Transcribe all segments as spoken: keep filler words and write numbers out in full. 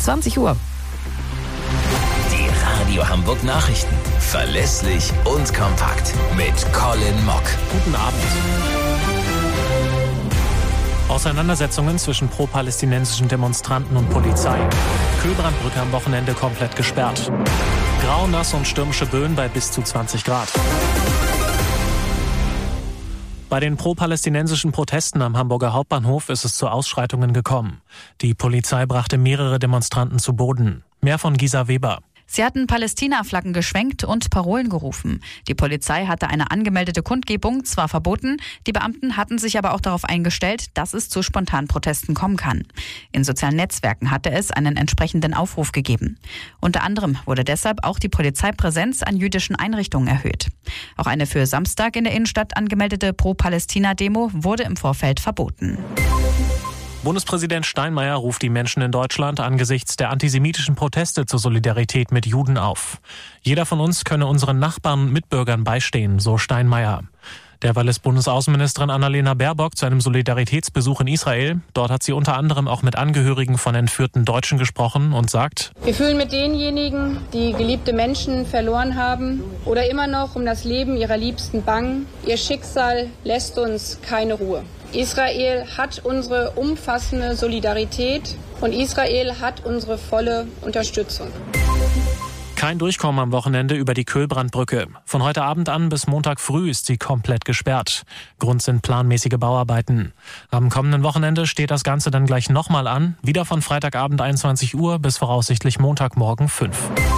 zwanzig Uhr. Die Radio Hamburg Nachrichten. Verlässlich und kompakt. Mit Colin Mock. Guten Abend. Auseinandersetzungen zwischen pro-palästinensischen Demonstranten und Polizei. Kühlbrandbrücke am Wochenende komplett gesperrt. Grau, nass und stürmische Böen bei bis zu zwanzig Grad. Bei den pro-palästinensischen Protesten am Hamburger Hauptbahnhof ist es zu Ausschreitungen gekommen. Die Polizei brachte mehrere Demonstranten zu Boden. Mehr von Gisa Weber. Sie hatten Palästina-Flaggen geschwenkt und Parolen gerufen. Die Polizei hatte eine angemeldete Kundgebung zwar verboten, die Beamten hatten sich aber auch darauf eingestellt, dass es zu spontanen Protesten kommen kann. In sozialen Netzwerken hatte es einen entsprechenden Aufruf gegeben. Unter anderem wurde deshalb auch die Polizeipräsenz an jüdischen Einrichtungen erhöht. Auch eine für Samstag in der Innenstadt angemeldete Pro-Palästina-Demo wurde im Vorfeld verboten. Bundespräsident Steinmeier ruft die Menschen in Deutschland angesichts der antisemitischen Proteste zur Solidarität mit Juden auf. Jeder von uns könne unseren Nachbarn und Mitbürgern beistehen, so Steinmeier. Derweil ist Bundesaußenministerin Annalena Baerbock zu einem Solidaritätsbesuch in Israel. Dort hat sie unter anderem auch mit Angehörigen von entführten Deutschen gesprochen und sagt: Wir fühlen mit denjenigen, die geliebte Menschen verloren haben oder immer noch um das Leben ihrer Liebsten bangen. Ihr Schicksal lässt uns keine Ruhe. Israel hat unsere umfassende Solidarität und Israel hat unsere volle Unterstützung. Kein Durchkommen am Wochenende über die Kühlbrandbrücke. Von heute Abend an bis Montag früh ist sie komplett gesperrt. Grund sind planmäßige Bauarbeiten. Am kommenden Wochenende steht das Ganze dann gleich nochmal an. Wieder von Freitagabend einundzwanzig Uhr bis voraussichtlich Montagmorgen fünf.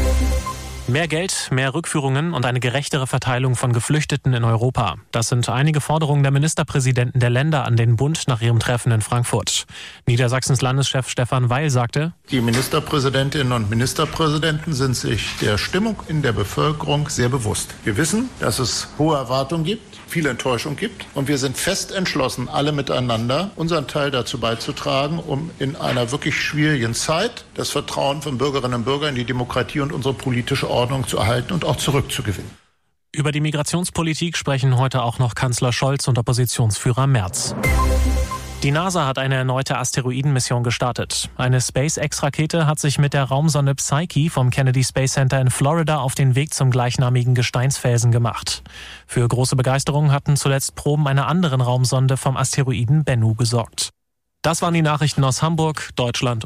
Mehr Geld, mehr Rückführungen und eine gerechtere Verteilung von Geflüchteten in Europa. Das sind einige Forderungen der Ministerpräsidenten der Länder an den Bund nach ihrem Treffen in Frankfurt. Niedersachsens Landeschef Stefan Weil sagte: Die Ministerpräsidentinnen und Ministerpräsidenten sind sich der Stimmung in der Bevölkerung sehr bewusst. Wir wissen, dass es hohe Erwartungen gibt, viel Enttäuschung gibt und wir sind fest entschlossen, alle miteinander unseren Teil dazu beizutragen, um in einer wirklich schwierigen Zeit das Vertrauen von Bürgerinnen und Bürgern in die Demokratie und unsere politische Ordnung zu erhalten und auch zurückzugewinnen. Über die Migrationspolitik sprechen heute auch noch Kanzler Scholz und Oppositionsführer Merz. Die NASA hat eine erneute Asteroidenmission gestartet. Eine SpaceX-Rakete hat sich mit der Raumsonde Psyche vom Kennedy Space Center in Florida auf den Weg zum gleichnamigen Gesteinsfelsen gemacht. Für große Begeisterung hatten zuletzt Proben einer anderen Raumsonde vom Asteroiden Bennu gesorgt. Das waren die Nachrichten aus Hamburg, Deutschland